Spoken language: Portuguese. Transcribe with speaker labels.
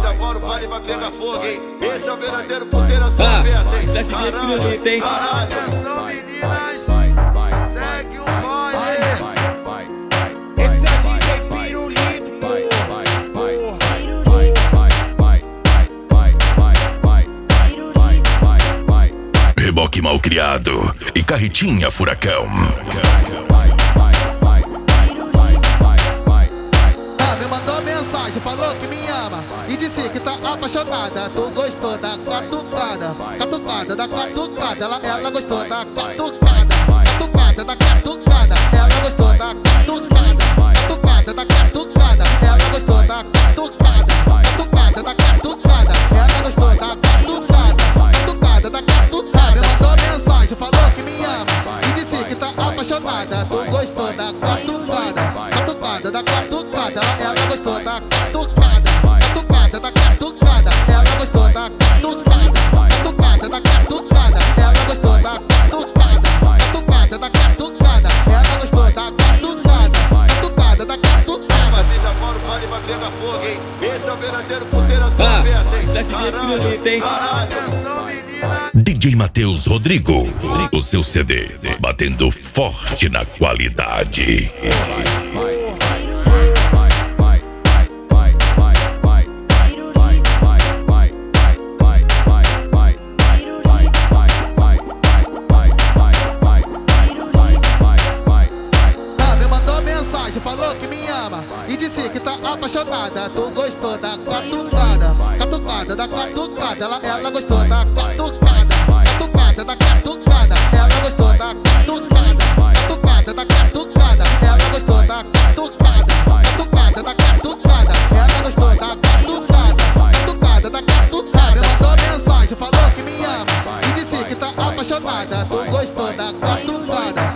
Speaker 1: agora o baile vai pegar fogo, hein? Esse é o verdadeiro puteiro, a sua aberta, hein? Caralho, caralho.
Speaker 2: Atenção, meninas, segue o baile.
Speaker 3: Esse é DJ Pirulito.
Speaker 4: Reboque mal criado e carretinha furacão.
Speaker 5: Me mandou mensagem, falou que me ama e disse que tá apaixonada. Tu gostou da catucada, catucada da catucada. Ela gostou da catucada, catucada da catucada. Ela gostou da catucada, catucada da catucada. Ela gostou da catucada, catucada da catucada. Ela gostou da catucada, catucada da catucada. Me mandou mensagem, falou que me ama e disse que tá apaixonada. Tu gostou da catucada, catucada da catucada. Ela gostou da catucada, catucada da catucada. Ela gostou da catucada, catucada da catucada. Ela gostou da catucada, catucada da catucada. Ela gostou da catucada, catucada da catucada.
Speaker 1: Mas agora o baile vai pegar fogo, hein? Esse é o verdadeiro puteiro, a sua aberta, hein? Caralho, caralho.
Speaker 2: Atenção, meninas.
Speaker 4: DJ Matheus Rodrigo, o seu CD, batendo forte na qualidade.
Speaker 5: Me mandou mensagem, falou que me ama e disse que tá apaixonada. Tu gostou da catucada, catucada da catucada. Ela gostou da catucada, catucada da catucada. Ela gostou da catucada, catucada da catucada. Ela gostou da catucada, catucada da catucada. Ela gostou da catucada, catucada da catucada. Me mandou mensagem, falou que me ama e disse que tá apaixonada. Tu gostou da catucada,